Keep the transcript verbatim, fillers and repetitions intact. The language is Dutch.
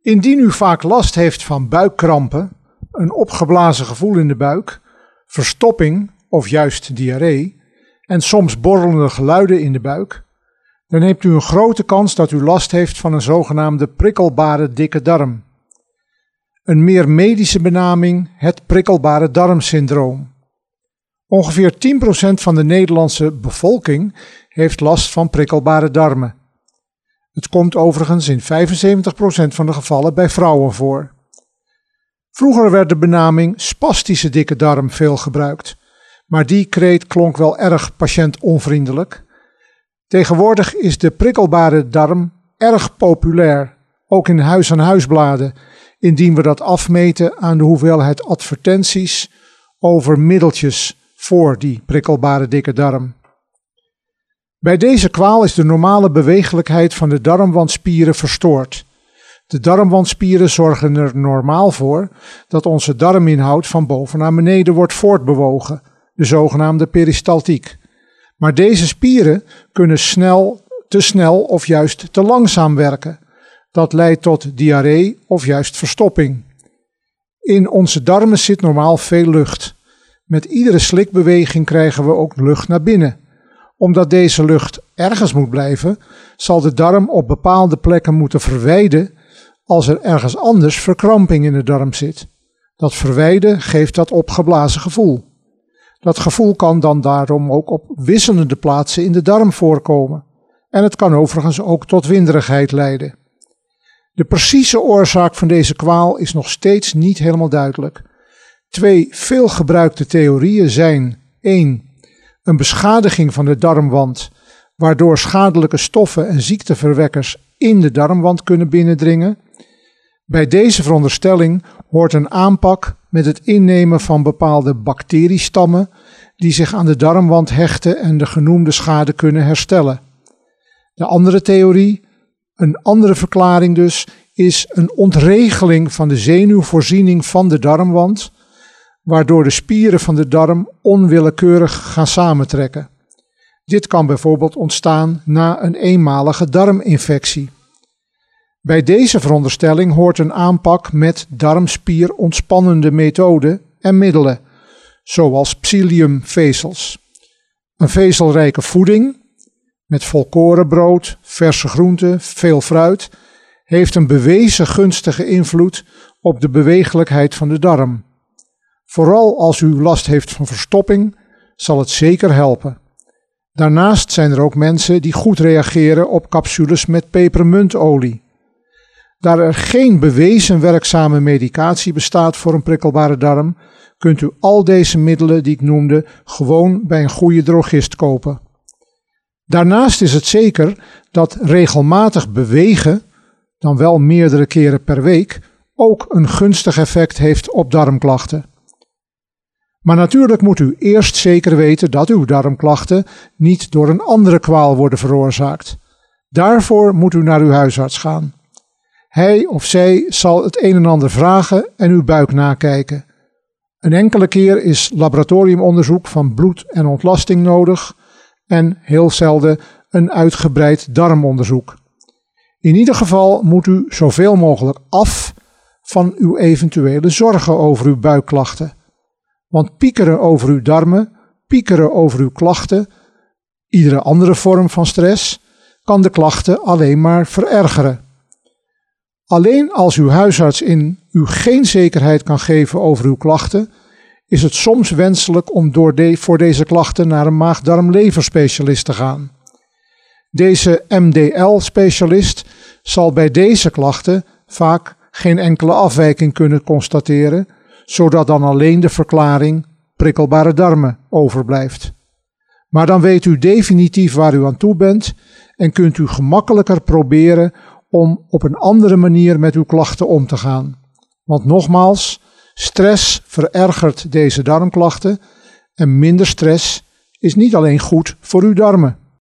Indien u vaak last heeft van buikkrampen, een opgeblazen gevoel in de buik, verstopping of juist diarree en soms borrelende geluiden in de buik, dan hebt u een grote kans dat u last heeft van een zogenaamde prikkelbare dikke darm. Een meer medische benaming, het prikkelbare darmsyndroom. Ongeveer tien procent van de Nederlandse bevolking heeft last van prikkelbare darmen. Het komt overigens in vijfenzeventig procent van de gevallen bij vrouwen voor. Vroeger werd de benaming spastische dikke darm veel gebruikt, maar die kreet klonk wel erg patiëntonvriendelijk. Tegenwoordig is de prikkelbare darm erg populair, ook in huis-aan-huisbladen, indien we dat afmeten aan de hoeveelheid advertenties over middeltjes voor die prikkelbare dikke darm. Bij deze kwaal is de normale bewegelijkheid van de darmwandspieren verstoord. De darmwandspieren zorgen er normaal voor dat onze darminhoud van boven naar beneden wordt voortbewogen, de zogenaamde peristaltiek. Maar deze spieren kunnen snel, te snel of juist te langzaam werken. Dat leidt tot diarree of juist verstopping. In onze darmen zit normaal veel lucht. Met iedere slikbeweging krijgen we ook lucht naar binnen. Omdat deze lucht ergens moet blijven, zal de darm op bepaalde plekken moeten verwijden als er ergens anders verkramping in de darm zit. Dat verwijden geeft dat opgeblazen gevoel. Dat gevoel kan dan daarom ook op wisselende plaatsen in de darm voorkomen. En het kan overigens ook tot winderigheid leiden. De precieze oorzaak van deze kwaal is nog steeds niet helemaal duidelijk. Twee veelgebruikte theorieën zijn: één. Een beschadiging van de darmwand, waardoor schadelijke stoffen en ziekteverwekkers in de darmwand kunnen binnendringen. Bij deze veronderstelling hoort een aanpak met het innemen van bepaalde bacteriestammen die zich aan de darmwand hechten en de genoemde schade kunnen herstellen. De andere theorie, een andere verklaring dus, is een ontregeling van de zenuwvoorziening van de darmwand, waardoor de spieren van de darm onwillekeurig gaan samentrekken. Dit kan bijvoorbeeld ontstaan na een eenmalige darminfectie. Bij deze veronderstelling hoort een aanpak met darmspierontspannende methoden en middelen, zoals psylliumvezels. Een vezelrijke voeding, met volkorenbrood, verse groenten, veel fruit, heeft een bewezen gunstige invloed op de bewegelijkheid van de darm. Vooral als u last heeft van verstopping, zal het zeker helpen. Daarnaast zijn er ook mensen die goed reageren op capsules met pepermuntolie. Daar er geen bewezen werkzame medicatie bestaat voor een prikkelbare darm, kunt u al deze middelen die ik noemde gewoon bij een goede drogist kopen. Daarnaast is het zeker dat regelmatig bewegen, dan wel meerdere keren per week, ook een gunstig effect heeft op darmklachten. Maar natuurlijk moet u eerst zeker weten dat uw darmklachten niet door een andere kwaal worden veroorzaakt. Daarvoor moet u naar uw huisarts gaan. Hij of zij zal het een en ander vragen en uw buik nakijken. Een enkele keer is laboratoriumonderzoek van bloed en ontlasting nodig en heel zelden een uitgebreid darmonderzoek. In ieder geval moet u zoveel mogelijk af van uw eventuele zorgen over uw buikklachten. Want piekeren over uw darmen, piekeren over uw klachten, iedere andere vorm van stress, kan de klachten alleen maar verergeren. Alleen als uw huisarts in u geen zekerheid kan geven over uw klachten, is het soms wenselijk om door de, voor deze klachten naar een maag-darm-leverspecialist te gaan. Deze M D L-specialist zal bij deze klachten vaak geen enkele afwijking kunnen constateren, zodat dan alleen de verklaring prikkelbare darmen overblijft. Maar dan weet u definitief waar u aan toe bent en kunt u gemakkelijker proberen om op een andere manier met uw klachten om te gaan. Want nogmaals, stress verergert deze darmklachten en minder stress is niet alleen goed voor uw darmen.